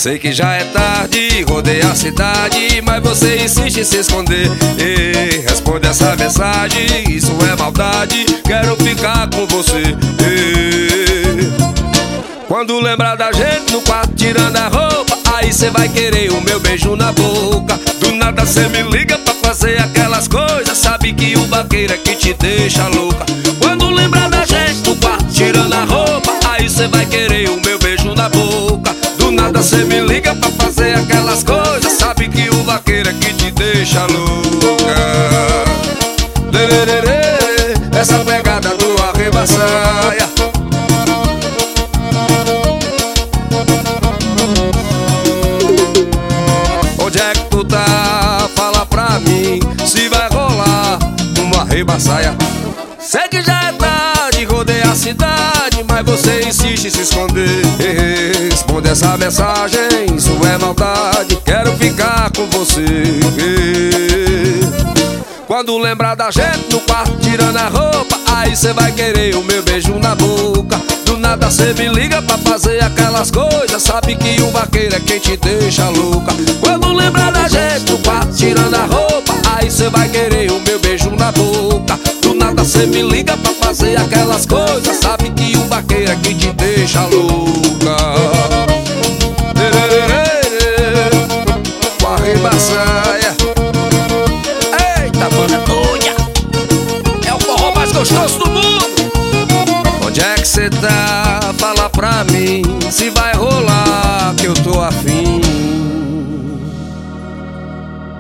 Sei que já é tarde, rodei a cidade, mas você insiste em se esconder. Ei, responde essa mensagem, isso é maldade, quero ficar com você. Ei, quando lembrar da gente no quarto tirando a roupa, aí cê vai querer o meu beijo na boca. Do nada cê me liga pra fazer aquelas coisas, sabe que o vaqueiro é que te deixa louca. Quando lembrar da gente no quarto tirando a roupa, aí cê vai querer o meu beijo na boca. Do nada cê me liga pra fazer aquelas coisas, sabe que o vaqueiro é que te deixa louca. Lererê, essa pegada do arrebaçaia. Onde é que tu tá? Fala pra mim se vai rolar uma arrebaçaia. Sei que já é tarde, rodei a cidade, mas você insiste em se esconder. Responde essa mensagem, isso é maldade, quero ficar com você. Quando lembrar da gente no quarto tirando a roupa, aí cê vai querer o meu beijo na boca. Do nada cê me liga pra fazer aquelas coisas, sabe que o vaqueiro é quem te deixa louca. Quando lembrar da gente no quarto tirando a roupa, aí cê vai querer o meu beijo na boca. Do nada cê me liga pra fazer aquelas coisas, sabe que o vaqueiro é quem te deixa louca. Com a arrebaçaia. Eita, banda doida, é o forró mais gostoso do mundo. Onde é que cê tá? Fala pra mim